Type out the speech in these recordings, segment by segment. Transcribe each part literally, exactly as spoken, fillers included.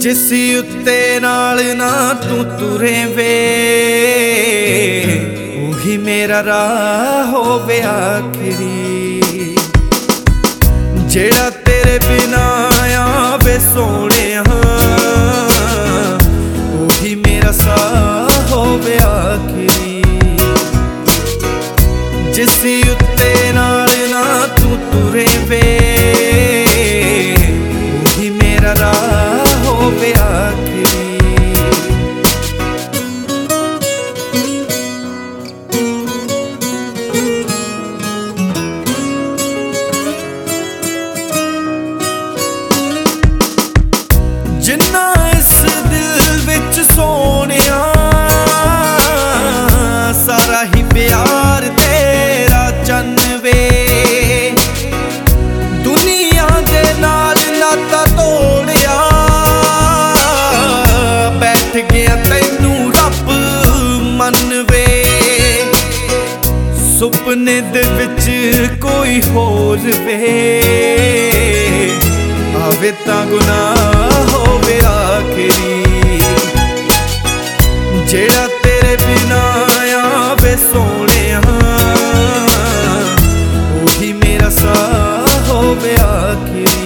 जिस उत्ते नाल ना तू तुरे वे उही मेरा राह होवे आखिरी। जेड़ा तेरे बिना आवे सोहणिया उही मेरा साह होवे आखिरी। जिस उत्ते नाल ना तू तुरे वे उही मेरा राह होवे आखिरी। जिन्ना इस दिल विच सोहणिया सारा ही प्यार तेरा चन्न वे। दुनिया दे नाल नाता तोड़िया बैठ गया तैनू रब मन वे। सुपने दे विच कोई होर वे आवे तां गुनाह होवे आखिरी। जेड़ा तेरे बिना आवे सोहणिया उही मेरा साह होवे आखिरी।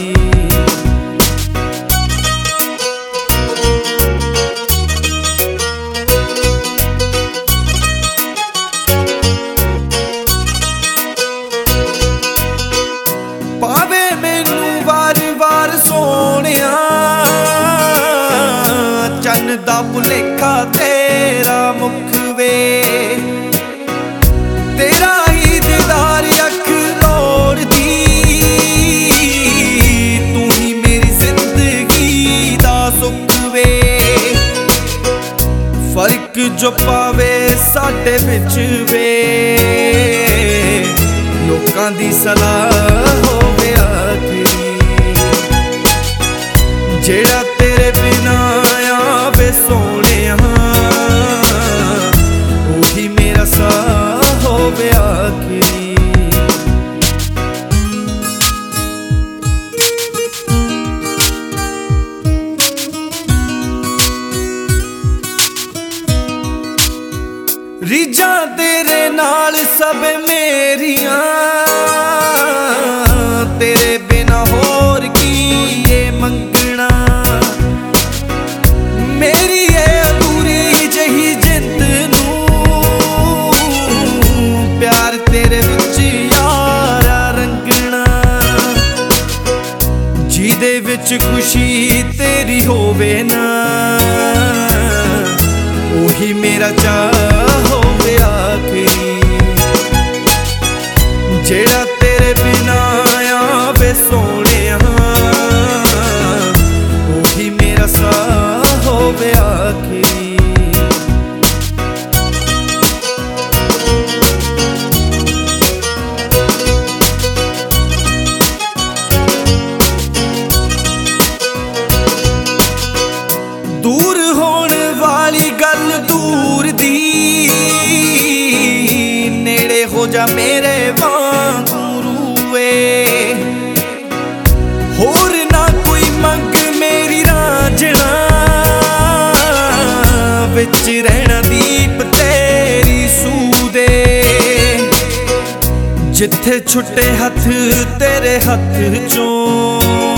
पावे मैनू वार वार सोहणिया चन्न दा भुलेखा तेरा मुख वे। तेरा ही दीदार अख लोड़दी तू ही मेरी जिंदगी दा सुख वे। फर्क जो पावे साडे विच वे लोकां दी सलाह होवे आखिरी। जेड़ा तेरे बिना आवे सोहणिया उही मेरा साह होवे आखिरी। रीझां तेरे नाल सब मेरियां तेरे बिना होर की ये मंगना। मेरी ये अधूरी जही जिंद नू प्यार तेरे विच यारा रंगना। जिहदे विच खुशी तेरी होवे ना उही मेरा चाह होवे आखिरी। जेड़ा तेरे बिना आवे सोहणिया उही मेरा साह होवे आखिरी। दूर होण वाली गल दूर दी नेड़े हो जा मेरे वांगू वे। होर ना कोई मंग मेरी रांझना विच रहना दीप तेरी सूदे। जिथे छुट्टे हथ तेरे हथ चों